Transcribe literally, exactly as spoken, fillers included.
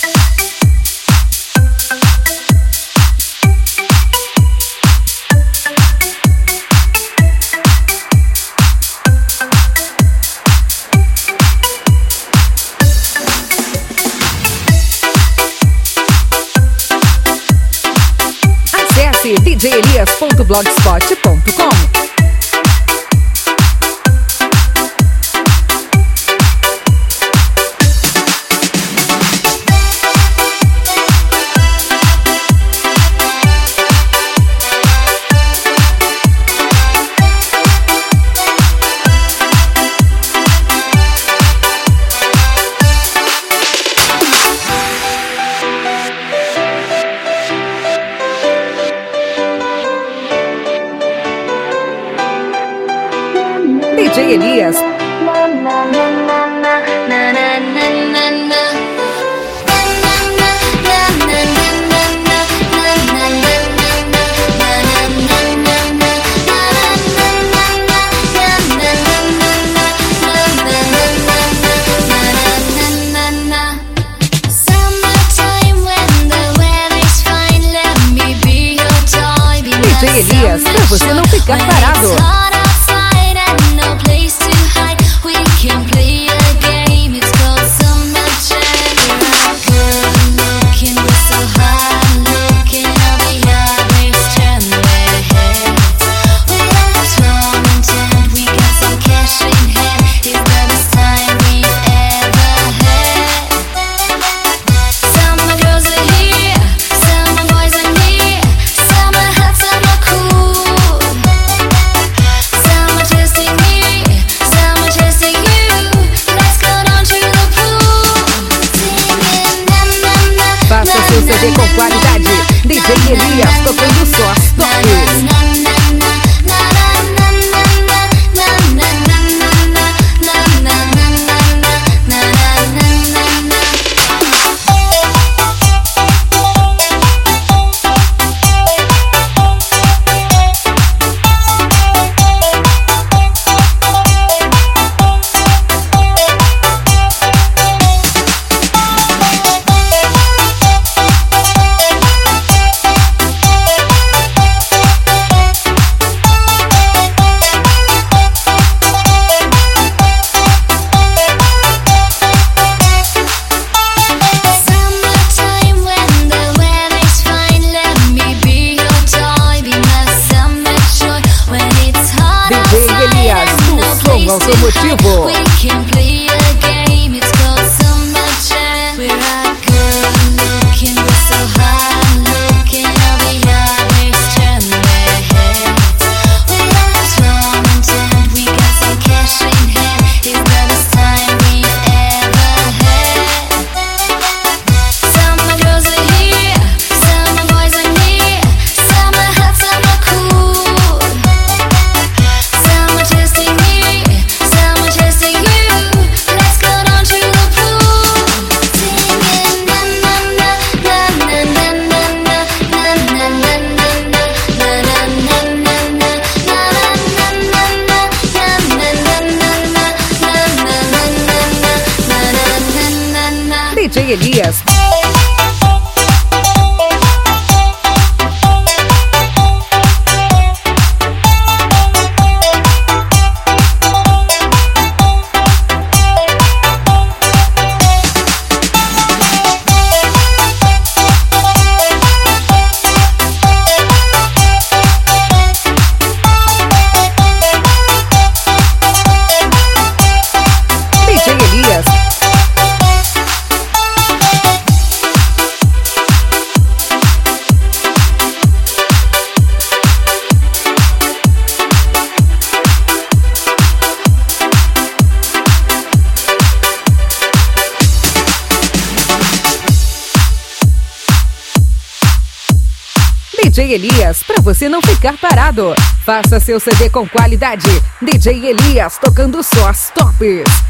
d j elias ponto blogspot ponto com. d j Elias. d j Elias, pra você não ficar parado. C D com qualidade, d j Elias tocando só as tops. Automotivo. d j Elias. d j Elias. d j Elias, pra você não ficar parado. Faça seu C D com qualidade. d j Elias tocando só as tops.